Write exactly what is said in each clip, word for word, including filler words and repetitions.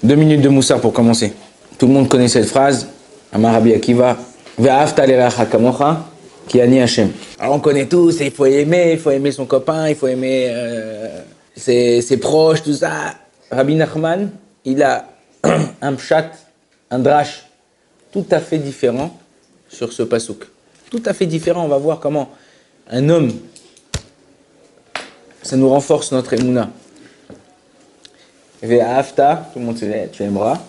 Deux minutes de moussard pour commencer. Tout le monde connaît cette phrase. Amar Rabbi Akiva, Ve'ahavta l'iracha kamocha, ki ani Hashem. Alors on connaît tous, il faut aimer, il faut aimer son copain, il faut aimer euh, ses, ses proches, tout ça. Rabbi Nachman, il a un pshat, un drash, tout à fait différent sur ce pasouk. Tout à fait différent, on va voir comment un homme, ça nous renforce notre émouna. Ve'ahavta, tout le monde sait, tu aimeras.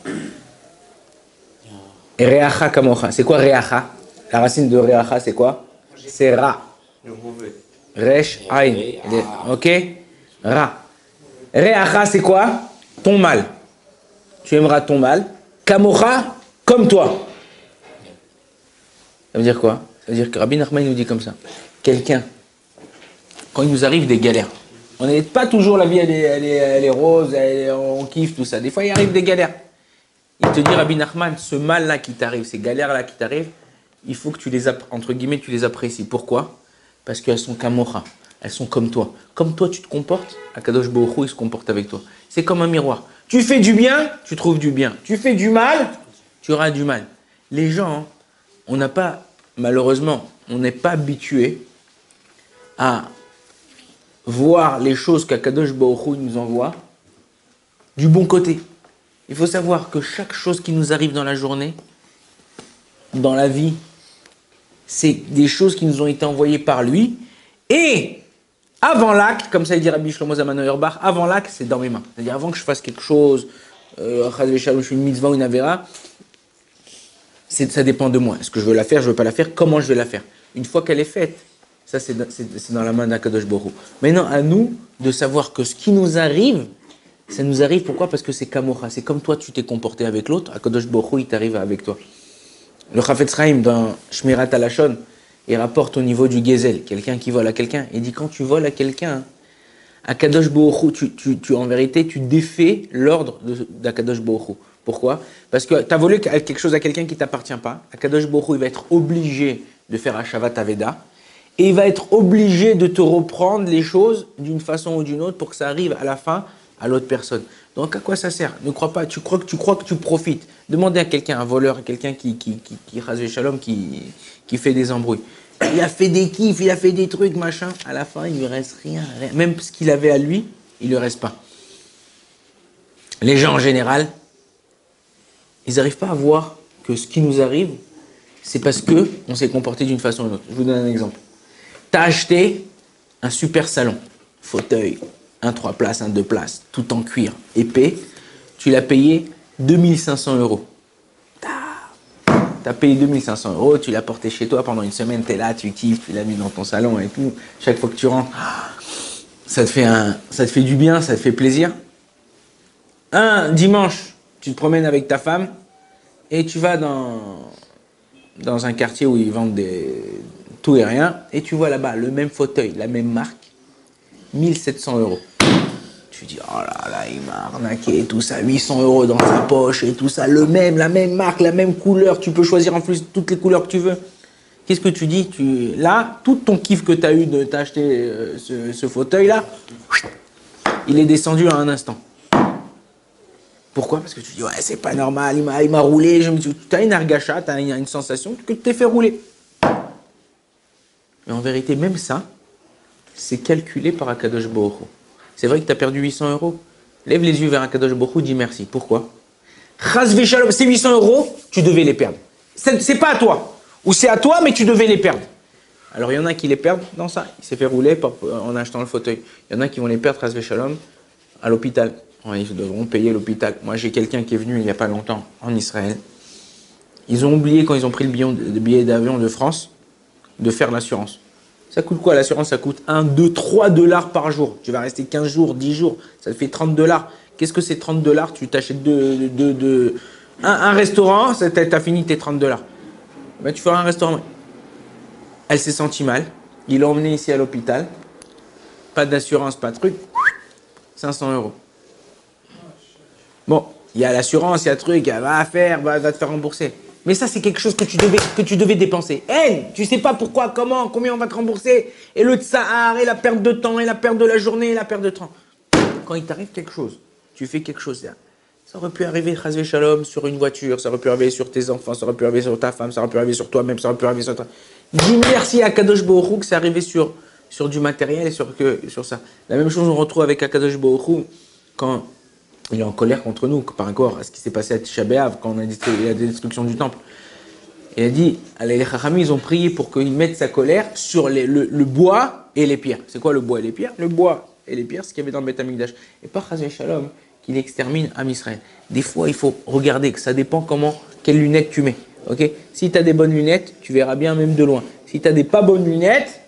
Et reacha kamocha, c'est quoi reacha? La racine de reacha, c'est quoi? C'est ra. Resh, aïn. Ok? Ra. Reacha, c'est quoi? Ton mal. Tu aimeras ton mal. Kamocha, comme toi. Ça veut dire quoi? Ça veut dire que Rabbi Nachman nous dit comme ça. Quelqu'un, quand il nous arrive des galères, on n'est pas toujours, la vie elle est, elle est, elle est rose, elle est, on kiffe, tout ça. Des fois, il arrive des galères. Il te dit, Rabbi Nachman, ce mal-là qui t'arrive, ces galères-là qui t'arrivent, il faut que tu les, entre guillemets, tu les apprécies. Pourquoi? Parce qu'elles sont kamocha, elles sont comme toi. Comme toi, tu te comportes, Akadosh Baruch Hu, il se comporte avec toi. C'est comme un miroir. Tu fais du bien, tu trouves du bien. Tu fais du mal, tu auras du mal. Les gens, hein, on n'a pas, malheureusement, on n'est pas habitué à voir les choses qu'Akadosh Baruch Hu nous envoie du bon côté. Il faut savoir que chaque chose qui nous arrive dans la journée, dans la vie, c'est des choses qui nous ont été envoyées par lui. Et avant l'acte, comme ça il dit Rabbi Shlomo Zalman Auerbach, avant l'acte, c'est dans mes mains. C'est-à-dire avant que je fasse quelque chose, euh, je fais une mitzvah ou une avera, ça dépend de moi. Est-ce que je veux la faire, je ne veux pas la faire, comment je vais la faire. Une fois qu'elle est faite, ça c'est dans la main d'Akadosh Baruch Hu. Maintenant, à nous de savoir que ce qui nous arrive, ça nous arrive, pourquoi? Parce que c'est kamocha, c'est comme toi tu t'es comporté avec l'autre, Akadosh Baruch Hu, il t'arrive avec toi. Le Chafetz Chaim, dans Shmirat HaLashon, il rapporte au niveau du gezel, quelqu'un qui vole à quelqu'un, il dit quand tu voles à quelqu'un, Akadosh Baruch Hu, tu, tu, tu, en vérité, tu défais l'ordre d'Akadosh Baruch Hu. Pourquoi? Parce que tu as volé quelque chose à quelqu'un qui ne t'appartient pas, Akadosh Baruch Hu, il va être obligé de faire Hashavat Aveda, et il va être obligé de te reprendre les choses d'une façon ou d'une autre pour que ça arrive à la fin à l'autre personne. Donc à quoi ça sert? Ne crois pas, tu crois que tu crois que tu profites. Demandez à quelqu'un, un voleur, quelqu'un qui qui qui qui rasé shalom, qui qui fait des embrouilles. Il a fait des kiffs, il a fait des trucs, machin. À la fin, il lui reste rien, rien. Même ce qu'il avait à lui, il lui reste pas. Les gens en général, ils n'arrivent pas à voir que ce qui nous arrive, c'est parce que on s'est comporté d'une façon ou d'une autre. Je vous donne un exemple. T'as acheté un super salon, fauteuil, un trois places, un deux places, tout en cuir, épais, tu l'as payé deux mille cinq cents euros. Tu as payé deux mille cinq cents euros, tu l'as porté chez toi pendant une semaine, tu es là, tu kiffes, tu l'as mis dans ton salon et tout. Chaque fois que tu rentres, ça te fait, un, ça te fait du bien, ça te fait plaisir. Un dimanche, tu te promènes avec ta femme et tu vas dans, dans un quartier où ils vendent des, tout et rien et tu vois là-bas le même fauteuil, la même marque, mille sept cents euros. Tu dis, oh là là, il m'a arnaqué, tout ça, huit cents euros dans sa poche et tout ça, le même, la même marque, la même couleur, tu peux choisir en plus toutes les couleurs que tu veux. Qu'est-ce que tu dis? tu, Là, tout ton kiff que tu as eu de t'acheter euh, ce, ce fauteuil-là, il est descendu à un instant. Pourquoi? Parce que tu dis, ouais, c'est pas normal, il m'a roulé, tu as une argacha, tu as une, une sensation que tu t'es fait rouler. Mais en vérité, même ça, c'est calculé par Akadosh Baruch Hu. C'est vrai que tu as perdu huit cents euros. Lève les yeux vers Akadosh Baruch Hu, dis merci. Pourquoi? Chas v'shalom, ces huit cents euros, tu devais les perdre. C'est pas à toi. Ou c'est à toi, mais tu devais les perdre. Alors il y en a qui les perdent dans ça. Il s'est fait rouler en achetant le fauteuil. Il y en a qui vont les perdre, chas v'shalom, à l'hôpital. Ouais, ils devront payer l'hôpital. Moi, j'ai quelqu'un qui est venu il n'y a pas longtemps en Israël. Ils ont oublié, quand ils ont pris le billet d'avion de France, de faire l'assurance. Ça coûte quoi l'assurance? Ça coûte un, deux, trois dollars par jour. Tu vas rester quinze jours, dix jours, ça te fait trente dollars. Qu'est-ce que c'est trente dollars? Tu t'achètes deux, deux, deux, un, un restaurant, tu as fini tes trente dollars. Ben, tu feras un restaurant. Elle s'est sentie mal. Il l'a emmenée ici à l'hôpital. Pas d'assurance, pas de truc. cinq cents euros. Bon, il y a l'assurance, il y a le truc, elle va faire, va, va te faire rembourser. Mais ça, c'est quelque chose que tu devais, que tu devais dépenser. Hey, tu sais pas pourquoi, comment, combien on va te rembourser. Et le tsahar, et la perte de temps, et la perte de la journée, et la perte de temps. Quand il t'arrive quelque chose, tu fais quelque chose, Ça aurait pu arriver, Chazvé Shalom, sur une voiture, ça aurait pu arriver sur tes enfants, ça aurait pu arriver sur ta femme, ça aurait pu arriver sur toi-même, ça aurait pu arriver sur toi. Dis merci à Kadosh Baruch Hu que c'est arrivé sur, sur du matériel et sur, que, sur ça. La même chose on retrouve avec Akadosh Baruch Hu quand il est en colère contre nous, par rapport à ce qui s'est passé à Tisha B'Av, quand on a dit il y a des destructions du temple. Il a dit, les Chachamim, ils ont prié pour qu'il mette sa colère sur les, le, le bois et les pierres. C'est quoi le bois et les pierres? Le bois et les pierres, c'est ce qu'il y avait dans le Beth Amikdash. Et pas Chazvé Shalom qu'il extermine Am Israël. Des fois, il faut regarder que ça dépend comment, quelles lunettes tu mets. Okay, si tu as des bonnes lunettes, tu verras bien même de loin. Si tu as des pas bonnes lunettes,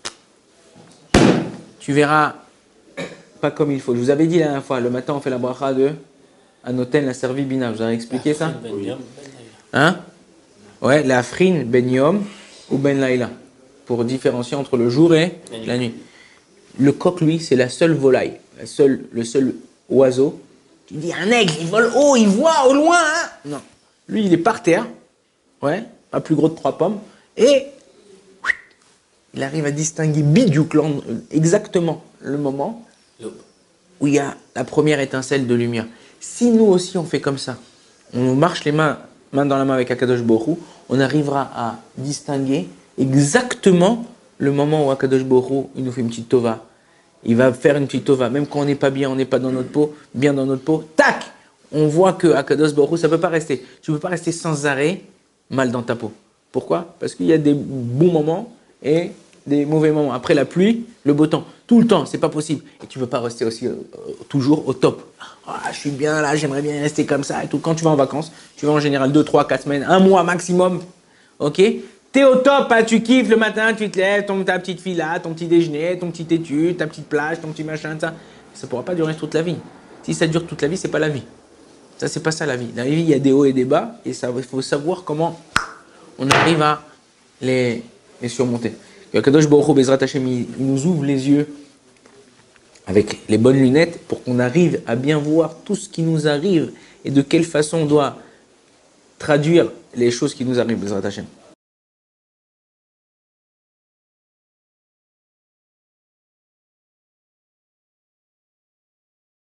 tu verras pas comme il faut. Je vous avais dit la dernière fois, le matin, on fait la bracha de Anoten, la servi Bina. Je vous avais expliqué ça? Hein? Ouais, la Afrin, Ben Yom ou Ben Laïla. Pour différencier entre le jour et la nuit. Le coq, lui, c'est la seule volaille, la seule, le seul oiseau. Tu dis un aigle, il vole haut, il voit au loin. Hein? Non. Lui, il est par terre. Ouais, pas plus gros de trois pommes. Et il arrive à distinguer bidiouk, exactement le moment où il y a la première étincelle de lumière. Si nous aussi on fait comme ça, on marche les mains, main dans la main avec Akadosh Baruch Hu, on arrivera à distinguer exactement le moment où Akadosh Baruch Hu, il nous fait une petite tova. Il va faire une petite tova, même quand on n'est pas bien, on n'est pas dans notre peau, bien dans notre peau, tac, on voit que Akadosh Baruch Hu, ça ne peut pas rester. Tu ne peux pas rester sans arrêt mal dans ta peau. Pourquoi? Parce qu'il y a des bons moments et des mauvais moments. Après la pluie, le beau temps. Tout le temps, c'est pas possible. Et tu ne peux pas rester aussi euh, toujours au top. Ah, je suis bien là, j'aimerais bien rester comme ça et tout. Quand tu vas en vacances, tu vas en général deux, trois, quatre semaines, un mois maximum. Ok? Tu es au top, hein, tu kiffes le matin, tu te lèves, ton, ta petite fille là, ton petit déjeuner, ton petit étude, ta petite plage, ton petit machin, ça. Ça ne pourra pas durer toute la vie. Si ça dure toute la vie, c'est pas la vie. Ça, c'est pas ça la vie. La vie, il y a des hauts et des bas. Et ça, il faut savoir comment on arrive à les, les surmonter. Que Kadosh Baruch Hu, Bezrat Hashem, il nous ouvre les yeux avec les bonnes lunettes pour qu'on arrive à bien voir tout ce qui nous arrive et de quelle façon on doit traduire les choses qui nous arrivent, Bezrat Hashem.